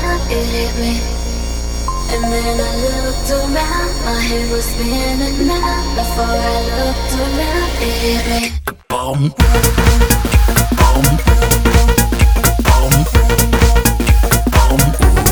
around, it hit me. And then I looked around, my head was spinning now. Before I looked around, it hit me. Boom. Boom. Boom. Boom.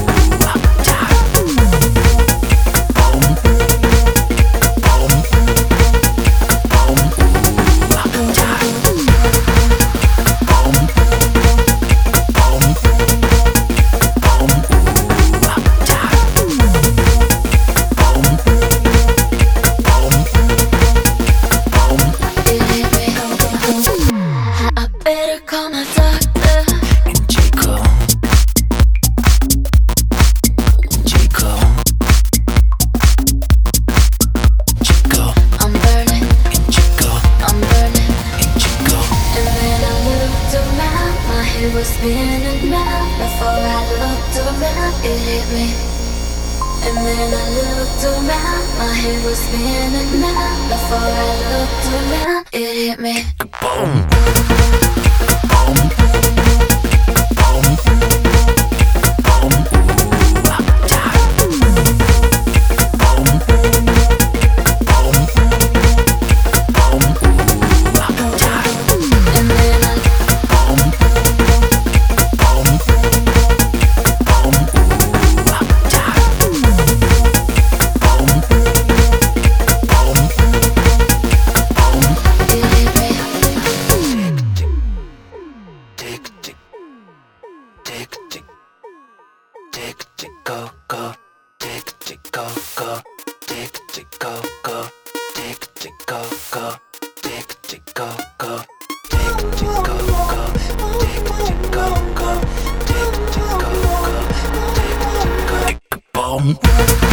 Call my doctor. Chico. Chico. Chico. I'm burning. Chico. I'm burning. Chico. And then I looked around, my head was spinning round. Before I looked around, it hit me. And then I looked around, my head was spinning round. Before I looked around, it hit me. Boom. Go, go, tick, tick, go, go, tick, tick, go, go, tick, tick, go, go, tick, tick, go, go, tick, tick, go, go, tick, tick, go, go, tick, tick, go, go, tick, tick, go, boom.